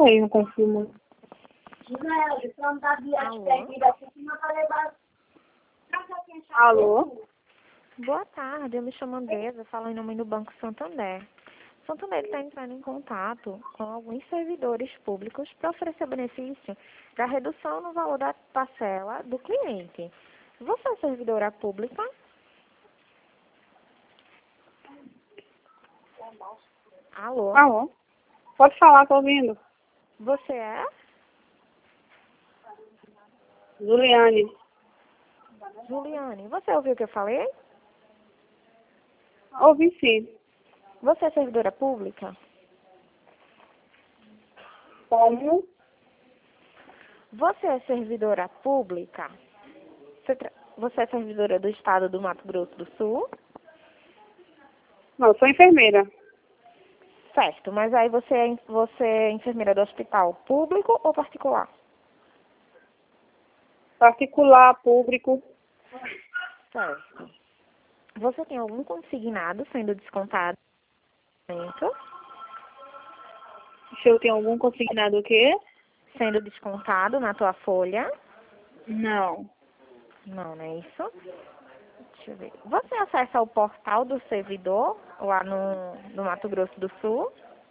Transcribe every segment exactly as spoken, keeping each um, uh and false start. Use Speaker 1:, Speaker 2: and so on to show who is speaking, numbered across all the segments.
Speaker 1: aí, não confio muito.
Speaker 2: Alô?
Speaker 1: Alô?
Speaker 2: Boa tarde, eu me chamo Andresa, falo em nome do Banco Santander. Santander está entrando em contato com alguns servidores públicos para oferecer benefício da redução no valor da parcela do cliente. Você é servidora pública? Alô?
Speaker 1: Alô? Pode falar, tô ouvindo.
Speaker 2: Você é?
Speaker 1: Juliane.
Speaker 2: Juliane, você ouviu o que eu falei?
Speaker 1: Ouvi sim.
Speaker 2: Você é servidora pública?
Speaker 1: Como?
Speaker 2: Você é servidora pública? Você, tra- você é servidora do Estado do Mato Grosso do Sul?
Speaker 1: Não, sou enfermeira.
Speaker 2: Certo, mas aí você é, en- você é enfermeira do hospital público ou particular?
Speaker 1: Particular, público.
Speaker 2: Certo. Você tem algum consignado sendo descontado?
Speaker 1: Se eu tenho algum consignado o quê?
Speaker 2: Sendo descontado na tua folha?
Speaker 1: Não.
Speaker 2: Não, não é isso? Deixa eu ver. Você acessa o portal do servidor lá no, no Mato Grosso do Sul?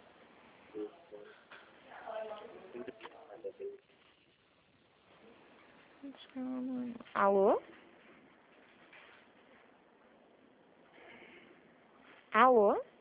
Speaker 2: Alô? Alô?